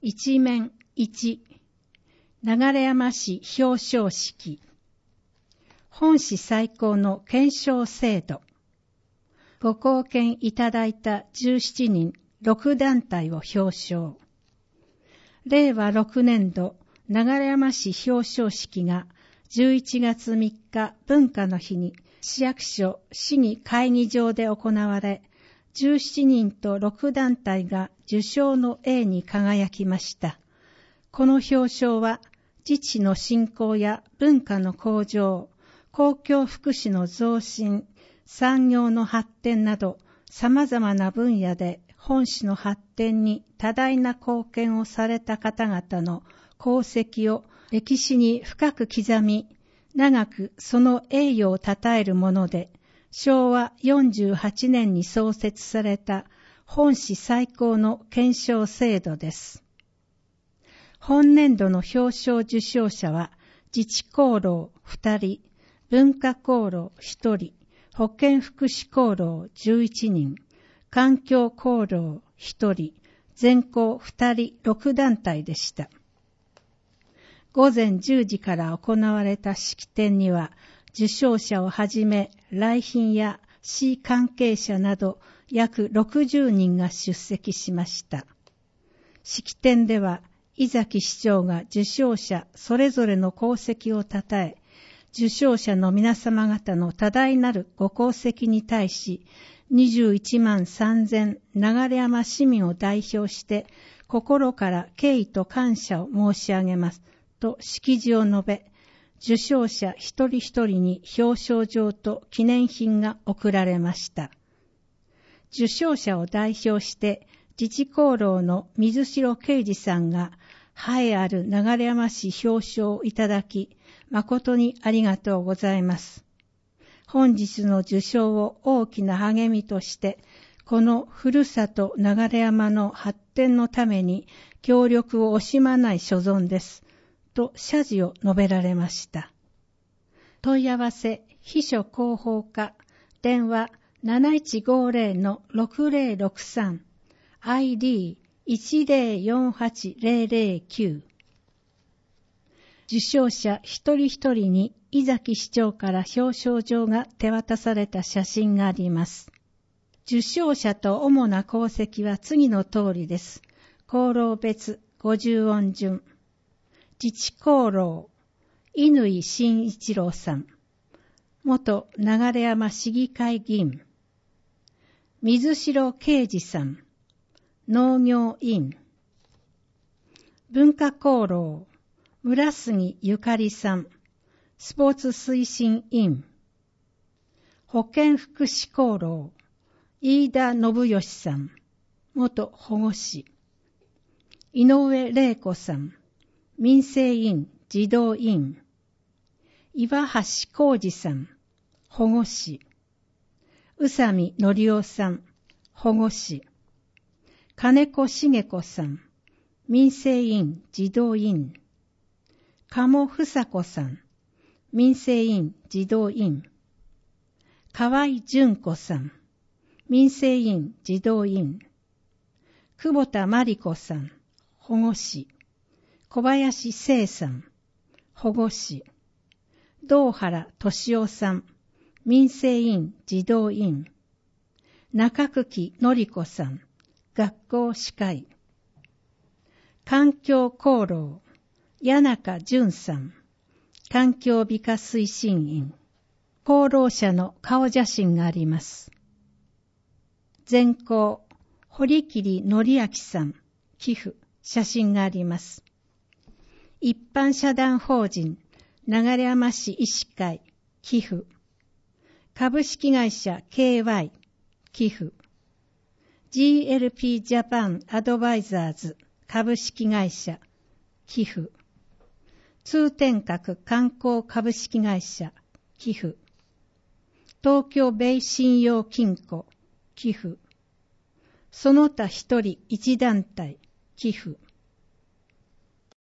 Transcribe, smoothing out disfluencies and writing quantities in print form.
一面1、流山市表彰式。本市最高の顕彰制度。ご貢献いただいた17人、6団体を表彰。令和6年度流山市表彰式が11月3日文化の日に市役所市議会議場で行われ、17人と6団体が受賞の栄に輝きました。この表彰は自治の振興や文化の向上、公共福祉の増進、産業の発展など様々な分野で本市の発展に多大な貢献をされた方々の功績を歴史に深く刻み、長くその栄誉を称えるもので、昭和48年に創設された本市最高の顕彰制度です。本年度の表彰受賞者は、自治功労2人、文化功労1人、保健福祉功労11人、環境功労1人、全校2人6団体でした。午前10時から行われた式典には、受賞者をはじめ来賓や市関係者など約60人が出席しました。式典では井崎市長が受賞者それぞれの功績をたたえ、受賞者の皆様方の多大なるご功績に対し、21万3000流山市民を代表して心から敬意と感謝を申し上げますと式辞を述べ、受賞者一人一人に表彰状と記念品が贈られました。受賞者を代表して自治功労の水城啓二さんが栄えある流山市表彰をいただき、誠にありがとうございます。本日の受賞を大きな励みとして、このふるさと流山の発展のために協力を惜しまない所存です。と謝辞を述べられました。問い合わせ秘書広報課電話 7150-6063 ID1048009 受賞者一人一人に井崎市長から表彰状が手渡された写真があります。受賞者と主な功績は次の通りです。功労別50音順。自治功労、乾慎一郎さん。元流山市議会議員。水城啓二さん。農業委員。文化功労、村杉ゆかりさん。スポーツ推進委員。保健福祉功労、飯田信義さん。元保護士。井上玲子さん。民生委員、児童委員。岩橋浩二さん、保護士。宇佐美則夫さん、保護士。金子茂子さん、民生委員、児童委員。鴨房子さん、民生委員、児童委員。河合純子さん、民生委員、児童委員。久保田真理子さん、保護士。小林聖さん、保護士。道原俊夫さん、民生委員、児童委員。中久木典子さん、学校司会。環境功労、谷中淳さん、環境美化推進員。功労者の顔写真があります。全校、堀切則明さん、寄付、写真があります。一般社団法人流山市医師会寄付、株式会社 KY 寄付、GLP ジャパンアドバイザーズ株式会社寄付、通天閣観光株式会社寄付、東京ベイ信用金庫寄付、その他一人一団体寄付、